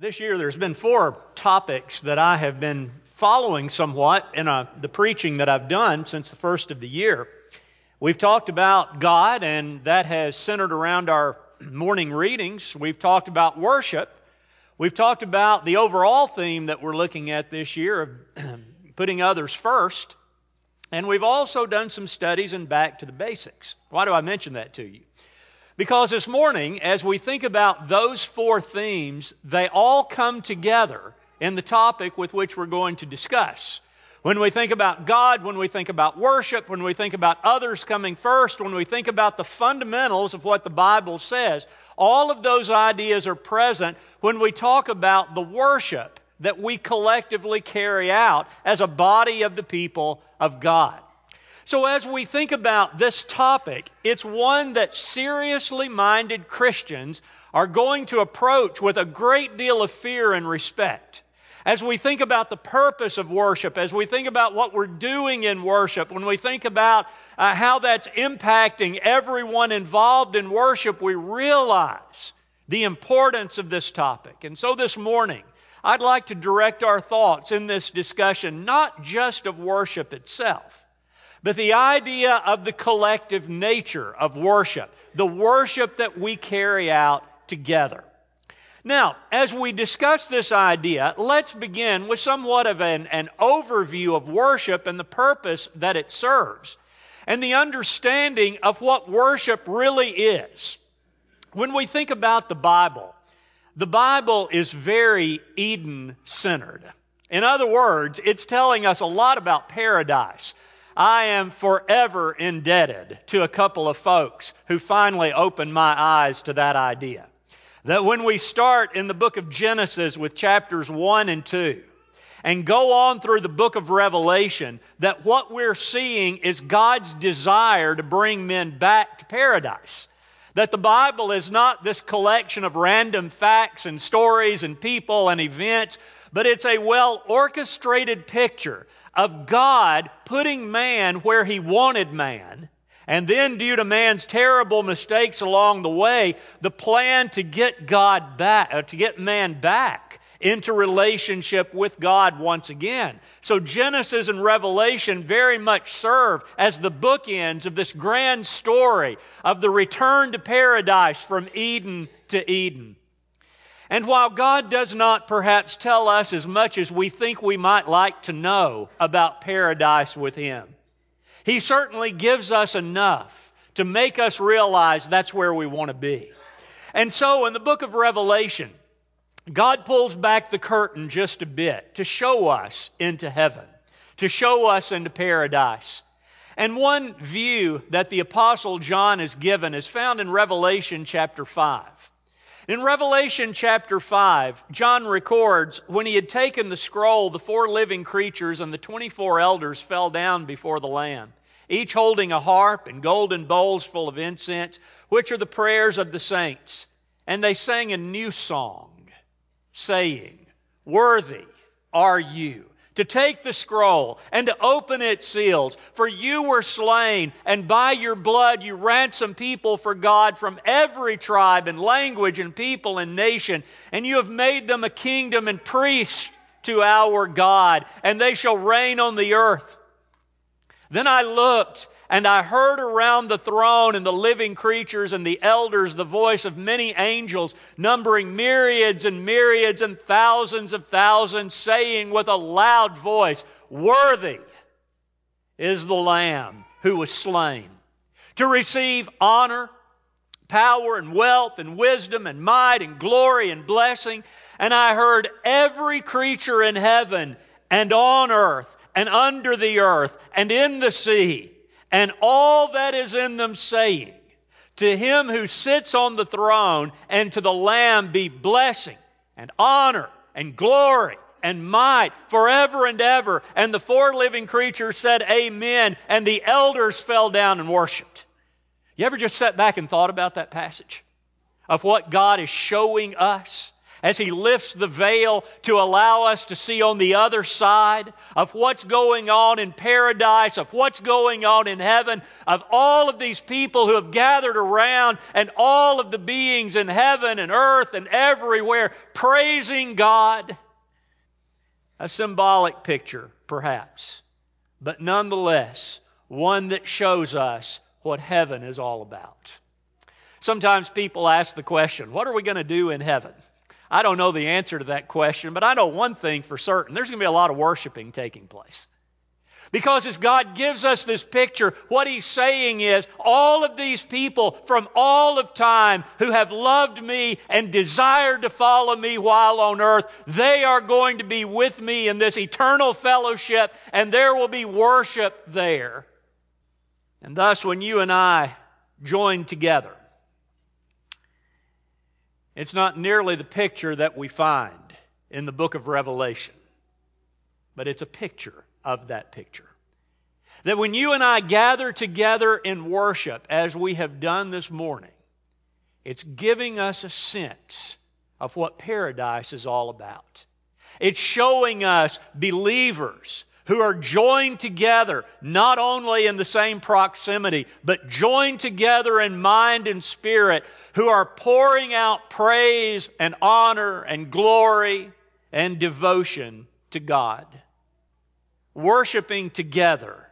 This year there's been 4 topics that I have been following somewhat in the preaching that I've done since the first of the year. We've talked about God, and that has centered around our morning readings. We've talked about worship. We've talked about the overall theme that we're looking at this year of putting others first. And we've also done some studies in Back to the Basics. Why do I mention that to you? Because this morning, as we think about those 4 themes, they all come together in the topic with which we're going to discuss. When we think about God, when we think about worship, when we think about others coming first, when we think about the fundamentals of what the Bible says, all of those ideas are present when we talk about the worship that we collectively carry out as a body of the people of God. So as we think about this topic, it's one that seriously minded Christians are going to approach with a great deal of fear and respect. As we think about the purpose of worship, as we think about what we're doing in worship, when we think about how that's impacting everyone involved in worship, we realize the importance of this topic. And so this morning, I'd like to direct our thoughts in this discussion, not just of worship itself, but the idea of the collective nature of worship, the worship that we carry out together. Now, as we discuss this idea, let's begin with somewhat of an overview of worship and the purpose that it serves, and the understanding of what worship really is. When we think about the Bible is very Eden-centered. In other words, it's telling us a lot about paradise. I am forever indebted to a couple of folks who finally opened my eyes to that idea. That when we start in the book of Genesis with chapters 1 and 2 and go on through the book of Revelation, that what we're seeing is God's desire to bring men back to paradise. That the Bible is not this collection of random facts and stories and people and events, but it's a well-orchestrated picture of God putting man where He wanted man, and then due to man's terrible mistakes along the way, the plan to get God back, to get man back into relationship with God once again. So Genesis and Revelation very much serve as the bookends of this grand story of the return to paradise from Eden to Eden. And while God does not perhaps tell us as much as we think we might like to know about paradise with Him, He certainly gives us enough to make us realize that's where we want to be. And so in the book of Revelation, God pulls back the curtain just a bit to show us into heaven, to show us into paradise. And one view that the Apostle John has given is found in Revelation chapter 5. In Revelation chapter 5, John records, when he had taken the scroll, the 4 living creatures and the 24 elders fell down before the Lamb, each holding a harp and golden bowls full of incense, which are the prayers of the saints. And they sang a new song, saying, "Worthy are you to take the scroll and to open its seals. For you were slain, and by your blood you ransomed people for God from every tribe and language and people and nation. And you have made them a kingdom and priests to our God, and they shall reign on the earth." Then I looked, and I heard around the throne and the living creatures and the elders the voice of many angels, numbering myriads and myriads and thousands of thousands, saying with a loud voice, "Worthy is the Lamb who was slain to receive honor, power and wealth and wisdom and might and glory and blessing." And I heard every creature in heaven and on earth and under the earth and in the sea, and all that is in them, saying, "To Him who sits on the throne and to the Lamb be blessing and honor and glory and might forever and ever." And the 4 living creatures said, "Amen." And the elders fell down and worshiped. You ever just sat back and thought about that passage? Of what God is showing us? as He lifts the veil to allow us to see on the other side of what's going on in paradise, of what's going on in heaven, of all of these people who have gathered around and all of the beings in heaven and earth and everywhere praising God. A symbolic picture, perhaps, but nonetheless, one that shows us what heaven is all about. Sometimes people ask the question, what are we going to do in heaven? I don't know the answer to that question, but I know one thing for certain. There's going to be a lot of worshiping taking place. Because as God gives us this picture, what He's saying is, all of these people from all of time who have loved me and desired to follow me while on earth, they are going to be with me in this eternal fellowship, and there will be worship there. And thus, when you and I join together, it's not nearly the picture that we find in the book of Revelation, but it's a picture of that picture. That when you and I gather together in worship, as we have done this morning, it's giving us a sense of what paradise is all about. It's showing us believers who are joined together, not only in the same proximity, but joined together in mind and spirit, who are pouring out praise and honor and glory and devotion to God. Worshiping together,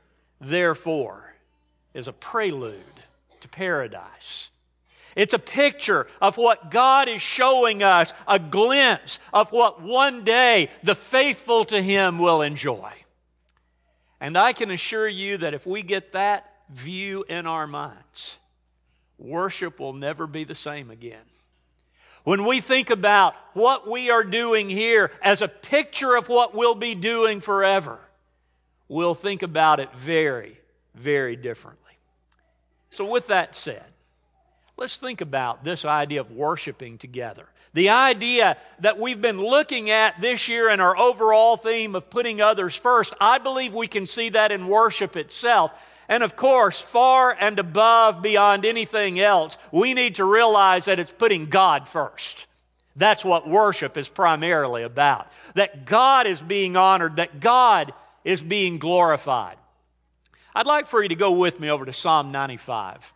therefore, is a prelude to paradise. It's a picture of what God is showing us, a glimpse of what one day the faithful to Him will enjoy. And I can assure you that if we get that view in our minds, worship will never be the same again. When we think about what we are doing here as a picture of what we'll be doing forever, we'll think about it very, very differently. So with that said, let's think about this idea of worshiping together. The idea that we've been looking at this year in our overall theme of putting others first, I believe we can see that in worship itself. And of course, far and above, beyond anything else, we need to realize that it's putting God first. That's what worship is primarily about. That God is being honored, that God is being glorified. I'd like for you to go with me over to Psalm 95.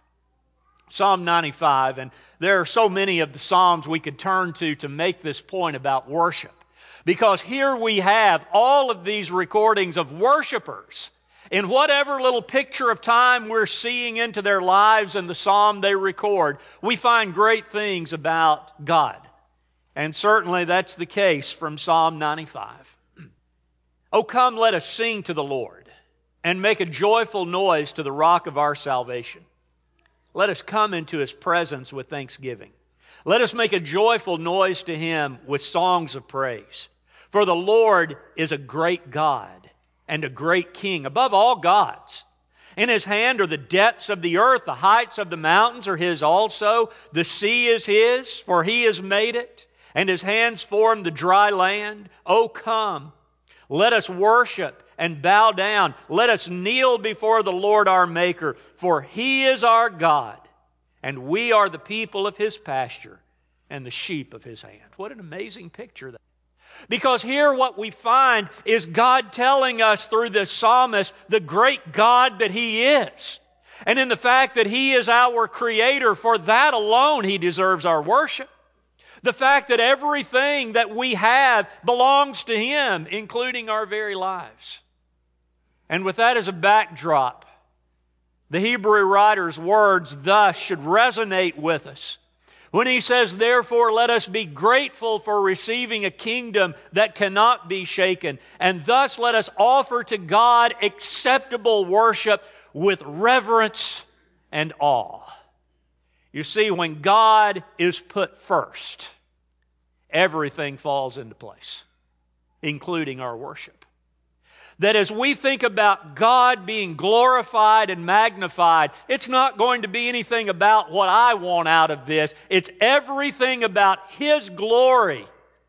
Psalm 95, and there are so many of the Psalms we could turn to make this point about worship. Because here we have all of these recordings of worshipers in whatever little picture of time we're seeing into their lives in the Psalm they record. We find great things about God. And certainly that's the case from Psalm 95. Oh, come, let us sing to the Lord and make a joyful noise to the rock of our salvation. Let us come into His presence with thanksgiving. Let us make a joyful noise to Him with songs of praise. For the Lord is a great God and a great King above all gods. In His hand are the depths of the earth, the heights of the mountains are His also. The sea is His, for He has made it, and His hands formed the dry land. Oh, come, let us worship and bow down. Let us kneel before the Lord our Maker, for He is our God, and we are the people of His pasture and the sheep of His hand. What an amazing picture that is. Because here what we find is God telling us through this psalmist the great God that He is. And in the fact that He is our Creator, for that alone He deserves our worship. The fact that everything that we have belongs to Him, including our very lives. And with that as a backdrop, the Hebrew writer's words thus should resonate with us. When he says, therefore, let us be grateful for receiving a kingdom that cannot be shaken, and thus let us offer to God acceptable worship with reverence and awe. You see, when God is put first, everything falls into place, including our worship. That as we think about God being glorified and magnified, it's not going to be anything about what I want out of this. It's everything about His glory,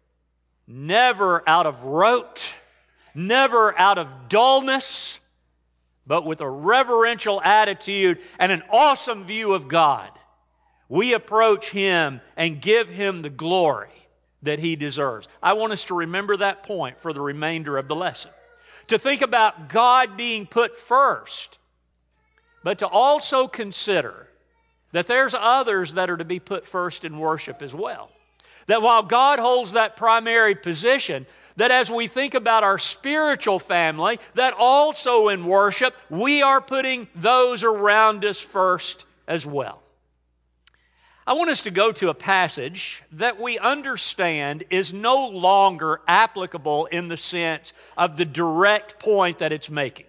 never out of rote, never out of dullness, but with a reverential attitude and an awesome view of God. We approach Him and give Him the glory that He deserves. I want us to remember that point for the remainder of the lesson. To think about God being put first, but to also consider that there's others that are to be put first in worship as well. That while God holds that primary position, that as we think about our spiritual family, that also in worship, we are putting those around us first as well. I want us to go to a passage that we understand is no longer applicable in the sense of the direct point that it's making.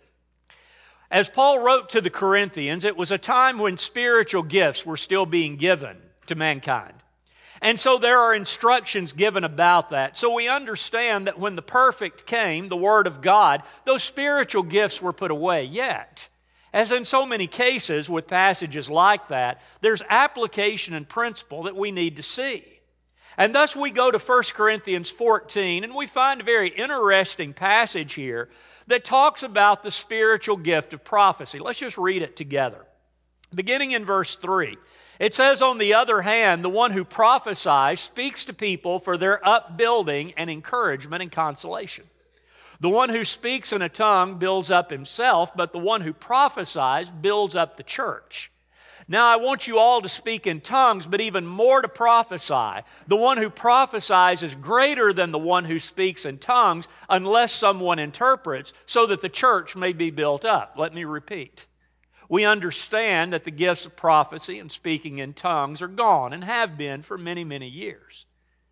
As Paul wrote to the Corinthians, it was a time when spiritual gifts were still being given to mankind. And so there are instructions given about that. So we understand that when the perfect came, the Word of God, those spiritual gifts were put away. Yet, as in so many cases with passages like that, there's application and principle that we need to see. And thus we go to 1 Corinthians 14, and we find a very interesting passage here that talks about the spiritual gift of prophecy. Let's just read it together. Beginning in verse 3, it says, "On the other hand, the one who prophesies speaks to people for their upbuilding and encouragement and consolation. The one who speaks in a tongue builds up himself, but the one who prophesies builds up the church. Now I want you all to speak in tongues, but even more to prophesy. The one who prophesies is greater than the one who speaks in tongues, unless someone interprets, so that the church may be built up." Let me repeat. We understand that the gifts of prophecy and speaking in tongues are gone and have been for many, many years.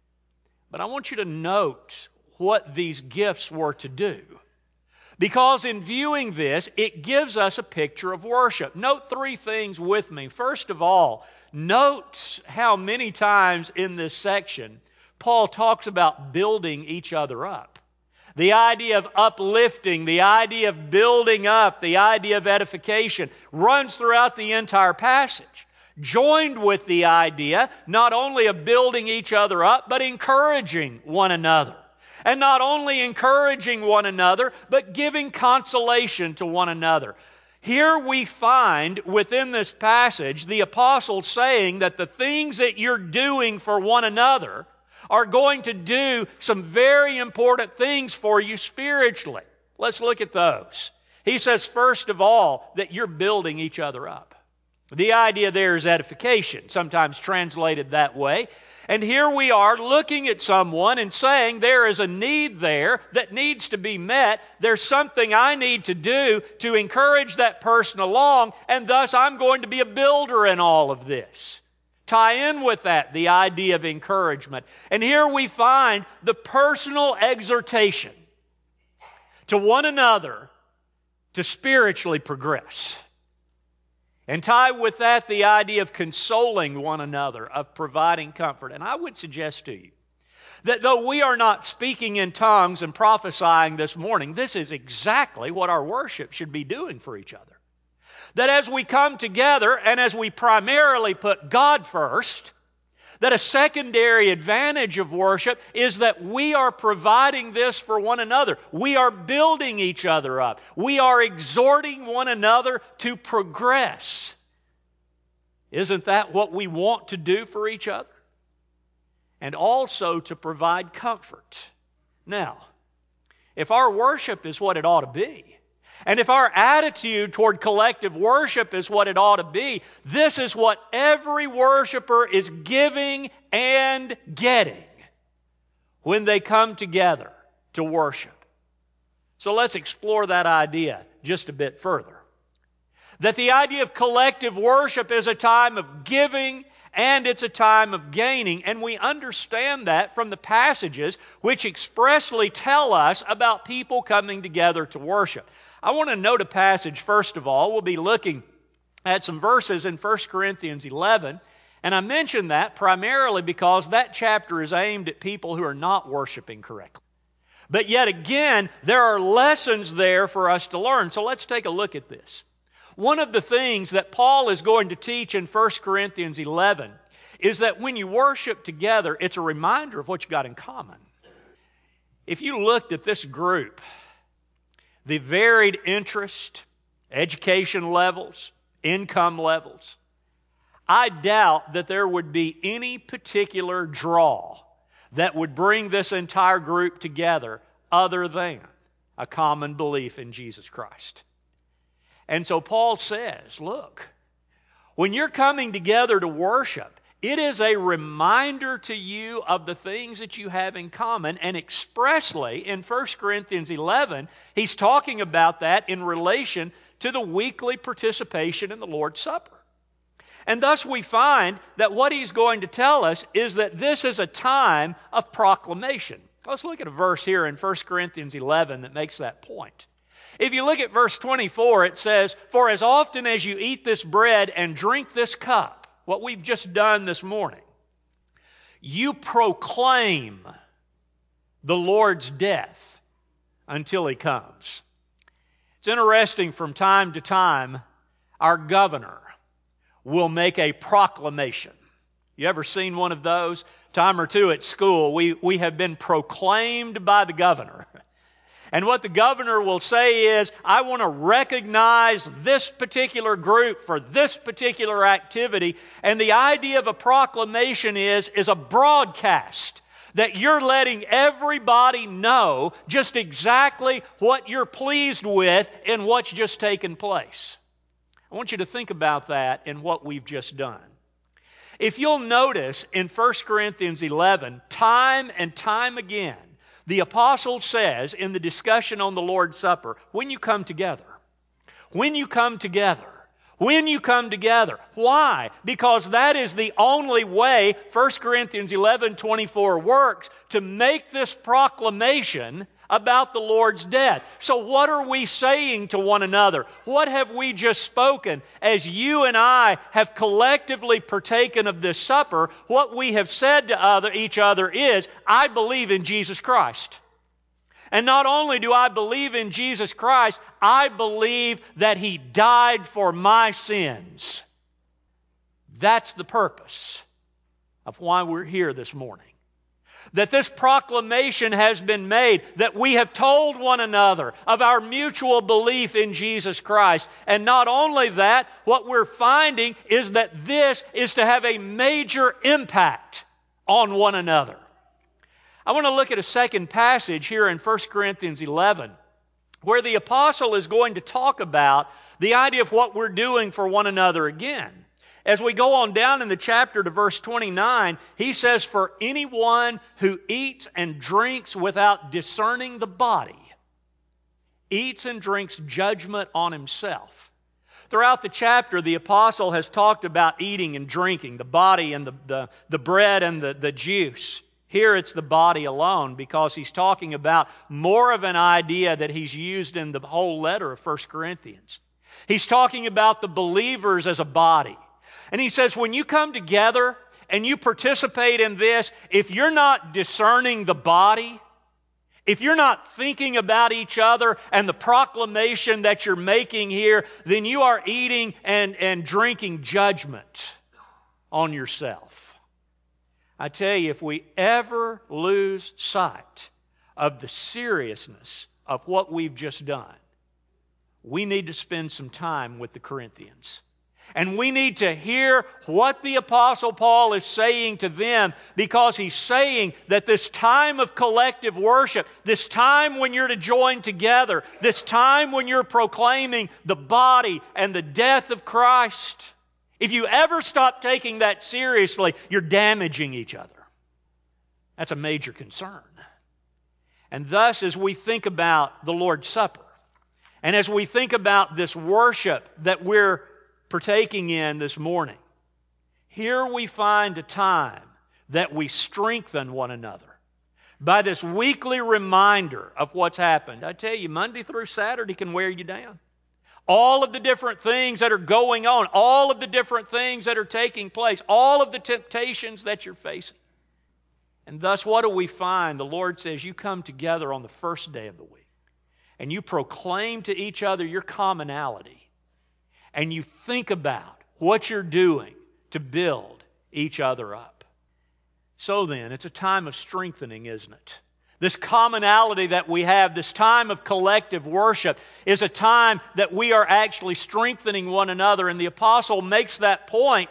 But I want you to note what these gifts were to do. Because in viewing this, it gives us a picture of worship. Note three things with me. First of all, note how many times in this section Paul talks about building each other up. The idea of uplifting, the idea of building up, the idea of edification runs throughout the entire passage, joined with the idea not only of building each other up, but encouraging one another. And not only encouraging one another, but giving consolation to one another. Here we find within this passage the apostle saying that the things that you're doing for one another are going to do some very important things for you spiritually. Let's look at those. He says, first of all, that you're building each other up. The idea there is edification, sometimes translated that way. And here we are looking at someone and saying there is a need there that needs to be met. There's something I need to do to encourage that person along, and thus I'm going to be a builder in all of this. Tie in with that the idea of encouragement. And here we find the personal exhortation to one another to spiritually progress. And tie with that the idea of consoling one another, of providing comfort. And I would suggest to you that though we are not speaking in tongues and prophesying this morning, this is exactly what our worship should be doing for each other. That as we come together and as we primarily put God first, that a secondary advantage of worship is that we are providing this for one another. We are building each other up. We are exhorting one another to progress. Isn't that what we want to do for each other? And also to provide comfort. Now, if our worship is what it ought to be, and if our attitude toward collective worship is what it ought to be, this is what every worshiper is giving and getting when they come together to worship. So let's explore that idea just a bit further. That the idea of collective worship is a time of giving and it's a time of gaining. And we understand that from the passages which expressly tell us about people coming together to worship. I want to note a passage, first of all. We'll be looking at some verses in 1 Corinthians 11. And I mention that primarily because that chapter is aimed at people who are not worshiping correctly. But yet again, there are lessons there for us to learn. So let's take a look at this. One of the things that Paul is going to teach in 1 Corinthians 11 is that when you worship together, it's a reminder of what you got in common. If you looked at this group, the varied interest, education levels, income levels, I doubt that there would be any particular draw that would bring this entire group together other than a common belief in Jesus Christ. And so Paul says, look, when you're coming together to worship, it is a reminder to you of the things that you have in common. And expressly in 1 Corinthians 11, he's talking about that in relation to the weekly participation in the Lord's Supper. And thus we find that what he's going to tell us is that this is a time of proclamation. Let's look at a verse here in 1 Corinthians 11 that makes that point. If you look at verse 24, it says, "For as often as you eat this bread and drink this cup," what we've just done this morning, "you proclaim the Lord's death until he comes." It's interesting, from time to time, our governor will make a proclamation. You ever seen one of those? Time or two at school, we have been proclaimed by the governor. And what the governor will say is, I want to recognize this particular group for this particular activity. And the idea of a proclamation is a broadcast that you're letting everybody know just exactly what you're pleased with in what's just taken place. I want you to think about that in what we've just done. If you'll notice in 1 Corinthians 11, time and time again, the apostle says in the discussion on the Lord's Supper, when you come together, when you come together, when you come together. Why? Because that is the only way 1 Corinthians 11:24 works to make this proclamation about the Lord's death. So what are we saying to one another? What have we just spoken? As you and I have collectively partaken of this supper, what we have said to each other is, I believe in Jesus Christ. And not only do I believe in Jesus Christ, I believe that He died for my sins. That's the purpose of why we're here this morning. That this proclamation has been made, that we have told one another of our mutual belief in Jesus Christ. And not only that, what we're finding is that this is to have a major impact on one another. I want to look at a second passage here in 1 Corinthians 11, where the apostle is going to talk about the idea of what we're doing for one another again. As we go on down in the chapter to verse 29, he says, "For anyone who eats and drinks without discerning the body eats and drinks judgment on himself." Throughout the chapter, the apostle has talked about eating and drinking, the body and the bread and the juice. Here it's the body alone, because he's talking about more of an idea that he's used in the whole letter of 1 Corinthians. He's talking about the believers as a body. And he says, when you come together and you participate in this, if you're not discerning the body, if you're not thinking about each other and the proclamation that you're making here, then you are eating and drinking judgment on yourself. I tell you, if we ever lose sight of the seriousness of what we've just done, we need to spend some time with the Corinthians. And we need to hear what the Apostle Paul is saying to them, because he's saying that this time of collective worship, this time when you're to join together, this time when you're proclaiming the body and the death of Christ, if you ever stop taking that seriously, you're damaging each other. That's a major concern. And thus, as we think about the Lord's Supper, and as we think about this worship that we're partaking in this morning, here we find a time that we strengthen one another by this weekly reminder of what's happened. I tell you, Monday through Saturday can wear you down. All of the different things that are going on, all of the different things that are taking place, all of the temptations that you're facing. And thus, what do we find? The Lord says, you come together on the first day of the week, and you proclaim to each other your commonality. And you think about what you're doing to build each other up. So then, it's a time of strengthening, isn't it? This commonality that we have, this time of collective worship, is a time that we are actually strengthening one another. And the apostle makes that point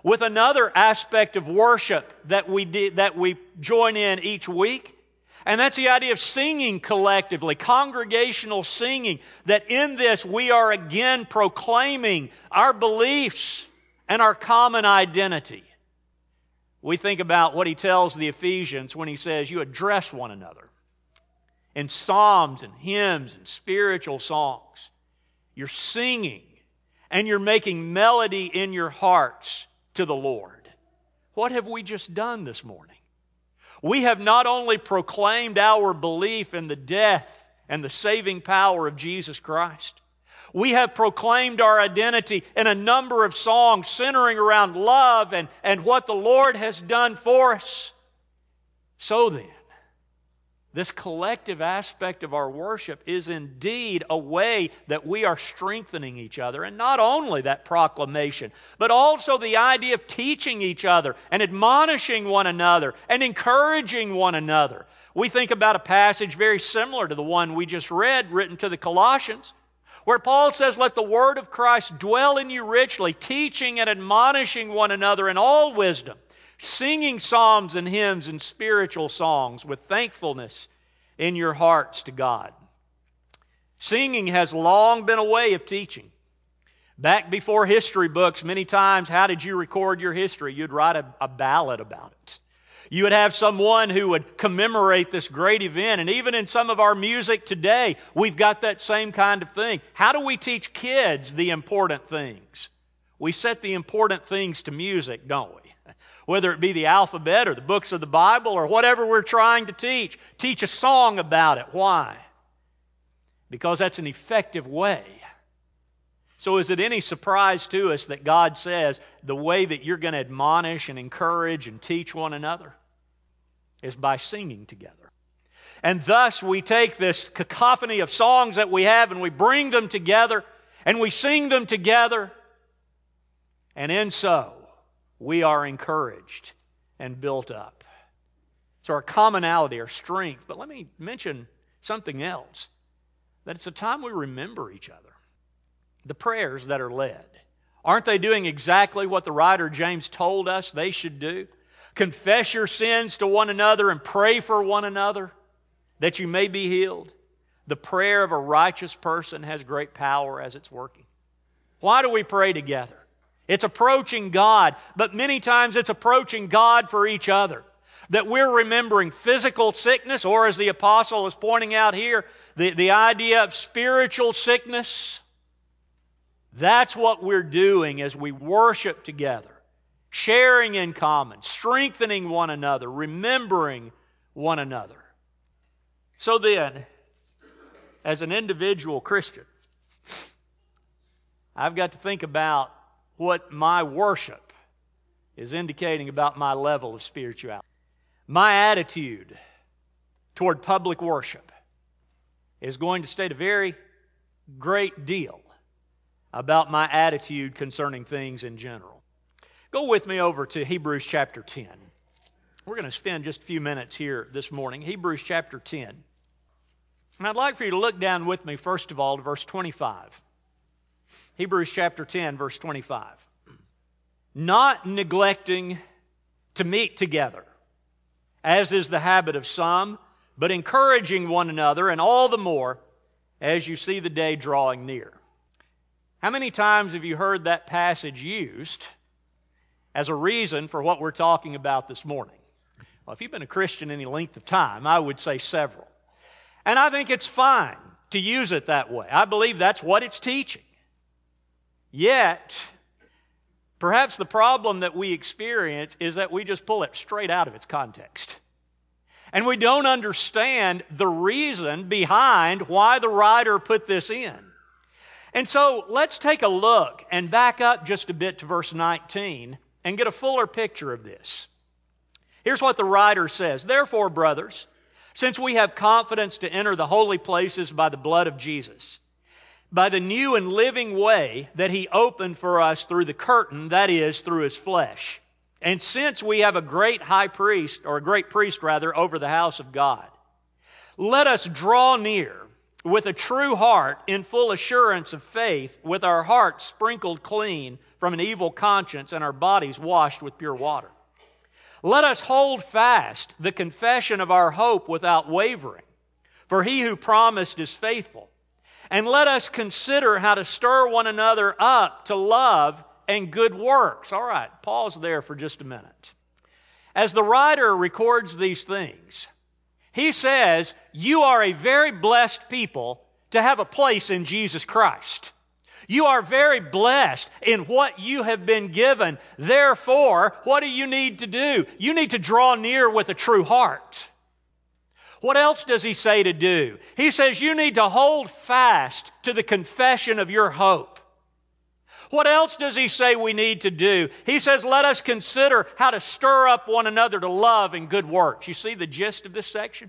with another aspect of worship that we join in each week. And that's the idea of singing collectively, congregational singing, that in this we are again proclaiming our beliefs and our common identity. We think about what he tells the Ephesians when he says, you address one another in psalms and hymns and spiritual songs. You're singing and you're making melody in your hearts to the Lord. What have we just done this morning? We have not only proclaimed our belief in the death and the saving power of Jesus Christ, we have proclaimed our identity in a number of songs centering around love and what the Lord has done for us. So then, this collective aspect of our worship is indeed a way that we are strengthening each other. And not only that proclamation, but also the idea of teaching each other and admonishing one another and encouraging one another. We think about a passage very similar to the one we just read, written to the Colossians, where Paul says, let the word of Christ dwell in you richly, teaching and admonishing one another in all wisdom, singing psalms and hymns and spiritual songs with thankfulness in your hearts to God. Singing has long been a way of teaching. Back before history books, many times, how did you record your history? You'd write a ballad about it. You would have someone who would commemorate this great event. And even in some of our music today, we've got that same kind of thing. How do we teach kids the important things? We set the important things to music, don't we? Whether it be the alphabet or the books of the Bible or whatever we're trying to teach a song about it. Why? Because that's an effective way. So is it any surprise to us that God says the way that you're going to admonish and encourage and teach one another is by singing together? And thus we take this cacophony of songs that we have and we bring them together and we sing them together, and in so we are encouraged and built up. So our commonality, our strength. But let me mention something else, that it's a time we remember each other. The prayers that are led, aren't they doing exactly what the writer James told us they should do? Confess your sins to one another and pray for one another that you may be healed. The prayer of a righteous person has great power as it's working. Why do we pray together? It's approaching God, but many times it's approaching God for each other. That we're remembering physical sickness, or as the apostle is pointing out here, the idea of spiritual sickness. That's what we're doing as we worship together, sharing in common, strengthening one another, remembering one another. So then, as an individual Christian, I've got to think about what my worship is indicating about my level of spirituality. My attitude toward public worship is going to state a very great deal about my attitude concerning things in general. Go with me over to Hebrews chapter 10. We're going to spend just a few minutes here this morning. Hebrews chapter 10. And I'd like for you to look down with me, first of all, to verse 25. Hebrews chapter 10, verse 25. Not neglecting to meet together, as is the habit of some, but encouraging one another, and all the more as you see the day drawing near. How many times have you heard that passage used as a reason for what we're talking about this morning? Well, if you've been a Christian any length of time, I would say several. And I think it's fine to use it that way. I believe that's what it's teaching. Yet, perhaps the problem that we experience is that we just pull it straight out of its context. And we don't understand the reason behind why the writer put this in. And so let's take a look and back up just a bit to verse 19 and get a fuller picture of this. Here's what the writer says. Therefore, brothers, since we have confidence to enter the holy places by the blood of Jesus, by the new and living way that He opened for us through the curtain, that is, through His flesh. And since we have a great priest over the house of God, let us draw near with a true heart in full assurance of faith, with our hearts sprinkled clean from an evil conscience and our bodies washed with pure water. Let us hold fast the confession of our hope without wavering, for he who promised is faithful. And let us consider how to stir one another up to love and good works. All right, pause there for just a minute. As the writer records these things, he says, you are a very blessed people to have a place in Jesus Christ. You are very blessed in what you have been given. Therefore, what do you need to do? You need to draw near with a true heart. What else does he say to do? He says you need to hold fast to the confession of your hope. What else does he say we need to do? He says, let us consider how to stir up one another to love and good works. You see the gist of this section?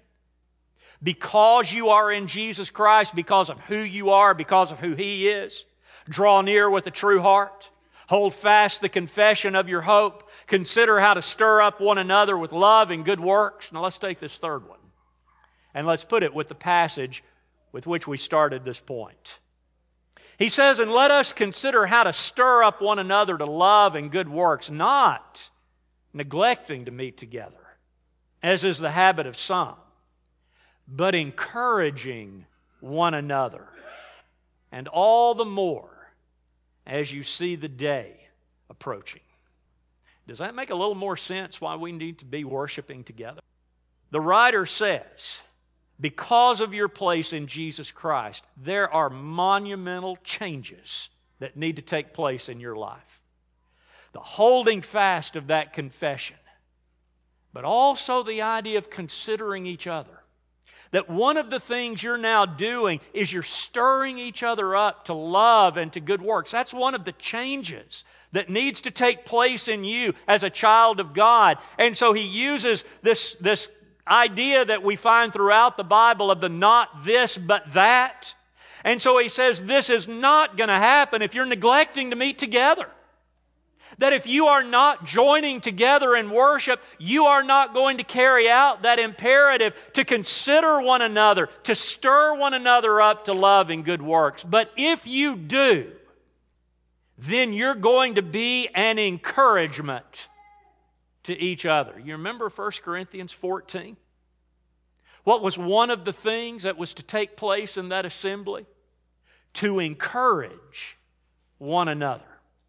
Because you are in Jesus Christ, because of who you are, because of who he is, draw near with a true heart. Hold fast the confession of your hope. Consider how to stir up one another with love and good works. Now let's take this third one, and let's put it with the passage with which we started this point. He says, and let us consider how to stir up one another to love and good works, not neglecting to meet together, as is the habit of some, but encouraging one another, and all the more as you see the day approaching. Does that make a little more sense why we need to be worshiping together? The writer says, because of your place in Jesus Christ, there are monumental changes that need to take place in your life. The holding fast of that confession, but also the idea of considering each other. That one of the things you're now doing is you're stirring each other up to love and to good works. That's one of the changes that needs to take place in you as a child of God. And so he uses this idea that we find throughout the Bible of the not this but that. And so he says this is not going to happen if you're neglecting to meet together. That if you are not joining together in worship, you are not going to carry out that imperative to consider one another, to stir one another up to love and good works. But if you do, then you're going to be an encouragement to each other. You remember 1 Corinthians 14? What was one of the things that was to take place in that assembly? To encourage one another.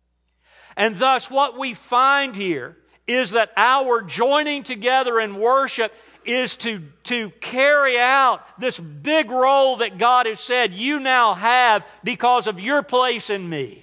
And thus what we find here is that our joining together in worship is to carry out this big role that God has said you now have because of your place in me.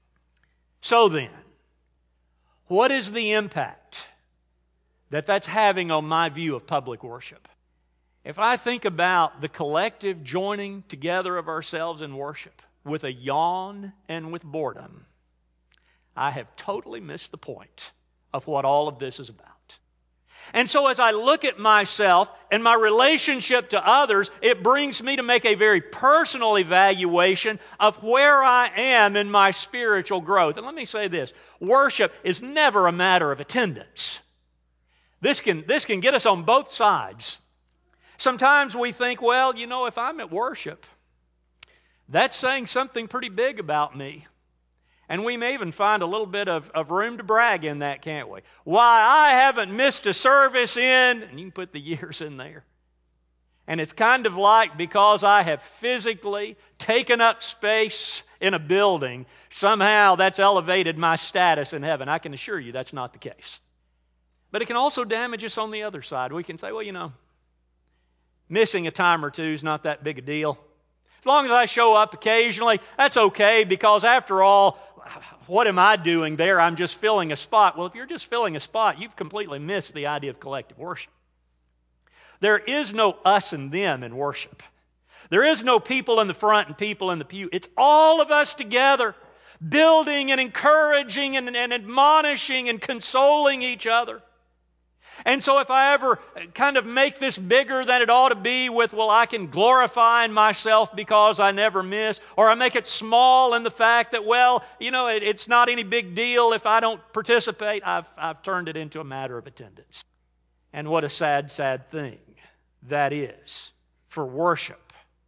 So then, what is the impact that that's having on my view of public worship? If I think about the collective joining together of ourselves in worship with a yawn and with boredom, I have totally missed the point of what all of this is about. And so as I look at myself and my relationship to others, it brings me to make a very personal evaluation of where I am in my spiritual growth. And let me say this, worship is never a matter of attendance. This can get us on both sides. Sometimes we think, well, you know, if I'm at worship, that's saying something pretty big about me. And we may even find a little bit of room to brag in that, can't we? Why, I haven't missed a service in, and you can put the years in there. And it's kind of like because I have physically taken up space in a building, somehow that's elevated my status in heaven. I can assure you that's not the case. But it can also damage us on the other side. We can say, well, you know, missing a time or two is not that big a deal. As long as I show up occasionally, that's okay, because after all, what am I doing there? I'm just filling a spot. Well, if you're just filling a spot, you've completely missed the idea of collective worship. There is no us and them in worship. There is no people in the front and people in the pew. It's all of us together, building and encouraging and admonishing and consoling each other. And so if I ever kind of make this bigger than it ought to be with, well, I can glorify in myself because I never miss, or I make it small in the fact that, well, you know, it's not any big deal if I don't participate, I've turned it into a matter of attendance. And what a sad, sad thing that is for worship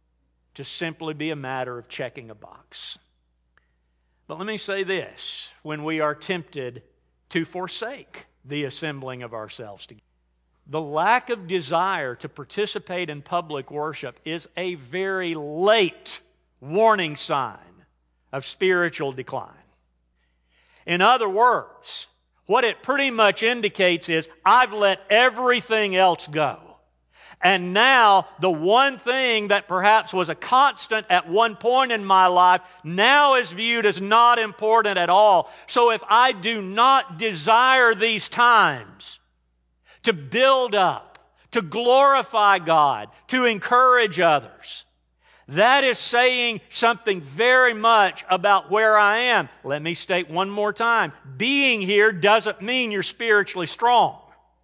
to simply be a matter of checking a box. But let me say this, when we are tempted to forsake the assembling of ourselves together, the lack of desire to participate in public worship is a very late warning sign of spiritual decline. In other words, what it pretty much indicates is, I've let everything else go. And now, the one thing that perhaps was a constant at one point in my life now is viewed as not important at all. So if I do not desire these times to build up, to glorify God, to encourage others, that is saying something very much about where I am. Let me state one more time. Being here doesn't mean you're spiritually strong.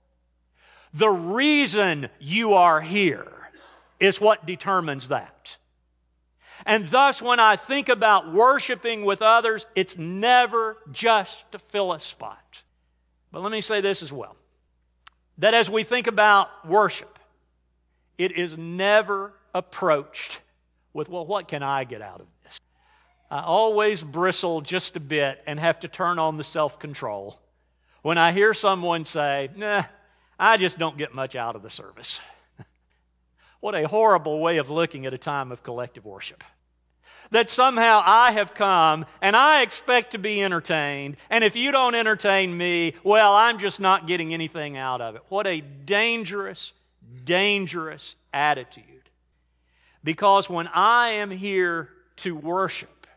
The reason you are here is what determines that. And thus, when I think about worshiping with others, it's never just to fill a spot. But let me say this as well, that as we think about worship, it is never approached with, well, what can I get out of this? I always bristle just a bit and have to turn on the self-control when I hear someone say, nah, I just don't get much out of the service. What a horrible way of looking at a time of collective worship. That somehow I have come and I expect to be entertained, and if you don't entertain me, well, I'm just not getting anything out of it. What a dangerous, dangerous attitude. Because when I am here to worship,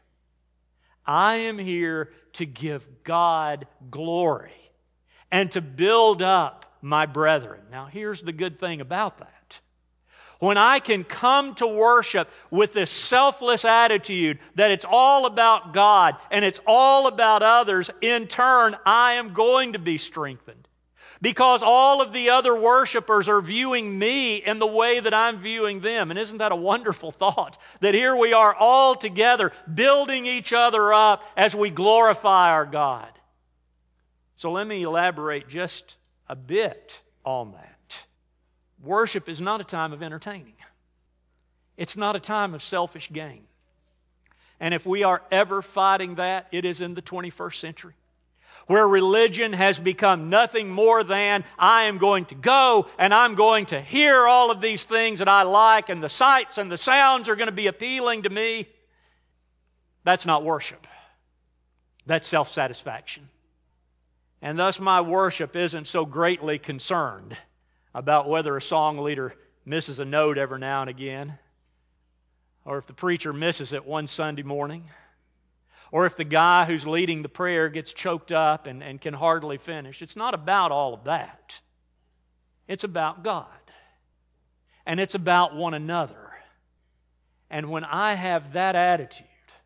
I am here to give God glory and to build up my brethren. Now, here's the good thing about that. When I can come to worship with this selfless attitude that it's all about God and it's all about others, in turn, I am going to be strengthened. Because all of the other worshipers are viewing me in the way that I'm viewing them. And isn't that a wonderful thought? That here we are all together, building each other up as we glorify our God. So let me elaborate just a bit on that. Worship is not a time of entertaining. It's not a time of selfish gain. And if we are ever fighting that, it is in the 21st century, where religion has become nothing more than, I am going to go and I'm going to hear all of these things that I like, and the sights and the sounds are going to be appealing to me. That's not worship. That's self-satisfaction. And thus my worship isn't so greatly concerned about whether a song leader misses a note every now and again, or if the preacher misses it one Sunday morning, or if the guy who's leading the prayer gets choked up and can hardly finish. It's not about all of that. It's about God. And it's about one another. And when I have that attitude,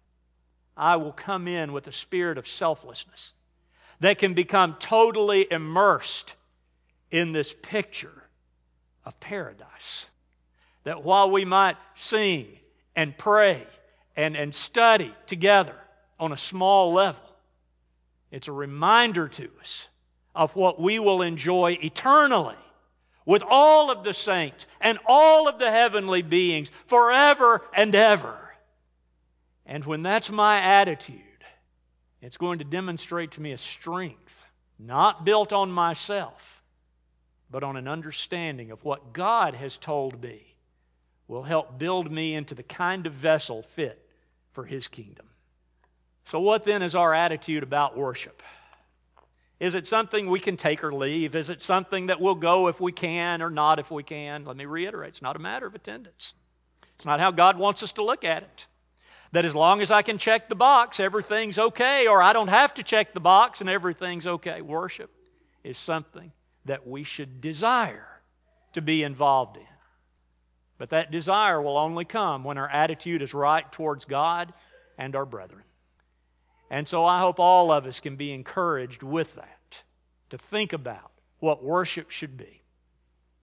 I will come in with a spirit of selflessness that can become totally immersed in this picture of paradise. That while we might sing and pray and study together on a small level, it's a reminder to us of what we will enjoy eternally with all of the saints and all of the heavenly beings forever and ever. And when that's my attitude, it's going to demonstrate to me a strength not built on myself, but on an understanding of what God has told me will help build me into the kind of vessel fit for His kingdom. So what then is our attitude about worship? Is it something we can take or leave? Is it something that we'll go if we can or not if we can? Let me reiterate, it's not a matter of attendance. It's not how God wants us to look at it. That as long as I can check the box, everything's okay, or I don't have to check the box and everything's okay. Worship is something that we should desire to be involved in. But that desire will only come when our attitude is right towards God and our brethren. And so I hope all of us can be encouraged with that, to think about what worship should be.